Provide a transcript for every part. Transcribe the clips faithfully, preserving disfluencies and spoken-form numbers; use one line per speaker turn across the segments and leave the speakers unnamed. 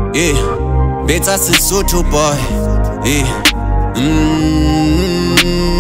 Yeah, better Sesotho boy. Yeah. Mm-hmm.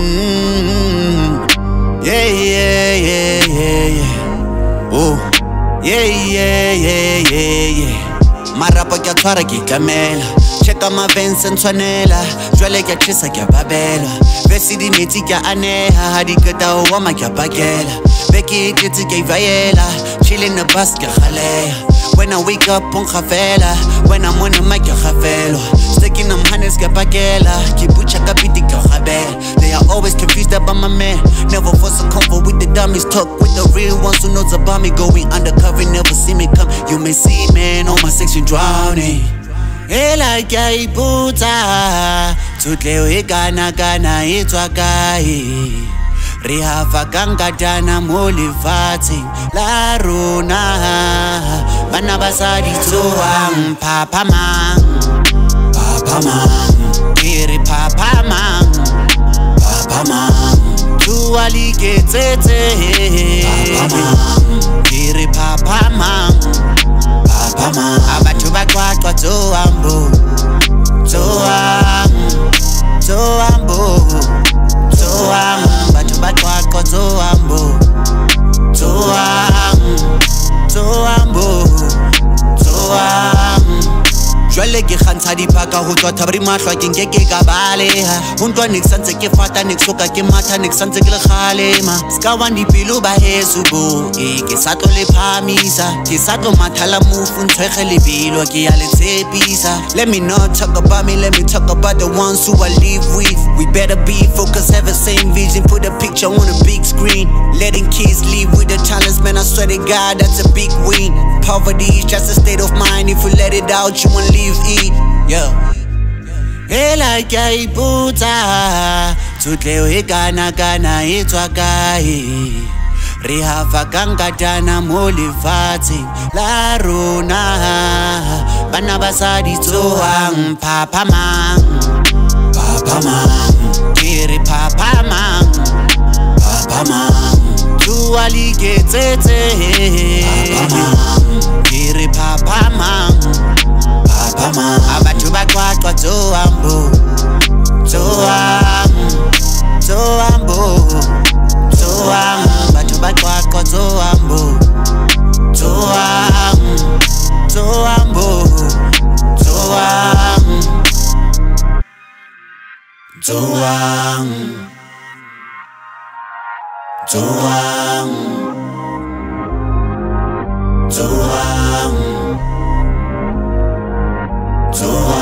Yeah, yeah, yeah, yeah, yeah. Oh, yeah, yeah, yeah, yeah, yeah. Marapo kya tshwara ke kamela. Checka ma Vincent tshwanela. Jwale kya chisa kya babela. Vesi di metsi kya aneha. Ha di qeta ho wama kya bakela. Beki tletse kya ivayela. Chill in the bus kya khaleha. When I wake up on khafela. When I'm on the mic kya khafelo. Sticking them hundreds kya bakela. Kibucha kapiti kya khabela. They are always confused about my man. Never force a comfort with the dummies. Talk with the real ones who knows about me. Going undercover, never see me come. You may see man on my section drowning. Ela kya iputa. Tutle we gana gana itwa kai. Rihafa kangatana molifati la rona. Bana basadi tuang papa man. Papa man. Kiri papa man. Papa man. Tuali ketete. Papa man. Kiri papa man. Papa man. Abatu bakwatwa tuambo. Tuam. Tuambo. Tuam. Batu bakwatwa tuambo. Tuam. Tuambo. Tuam. Jwale ke kgantsha dipaka ho tswa thabri mahlwa ke nkeke ka baleha. Ho ntwa nek santse ke fata nek soka ke matha nek santse ke le kgalema. Ska wa dipelo ba heso bo e ke sa tlo le phamisa. Ke sa tlo mathala mofu ntshwege lebelo ke ya le tshepisa. Let me not talk about me, let me talk about the ones who I live with. We better be focused, have the same vision, put a picture on a big screen. Letting kids live with the talents, man, I swear to God, that's a big win. Poverty is just a state of mind. If you let it out, you won't live it. Yeah. Ela kya iputa. Tutle we gana gana itwa kai. Rihafa kangatana molifati la rona. Bana basadi tuang papa man. Papa man. Kiri papa man. Papa man. Tuali ketete. Papa man. Kiri papa man. Papa man. Abatu bakwatwa tuambo. Tuam. Tuambo. Tuam. Batu bakwatwa tuambo. Tuam. Tuambo. Tuam. Tuam. Tuam. Tuam. Tuam.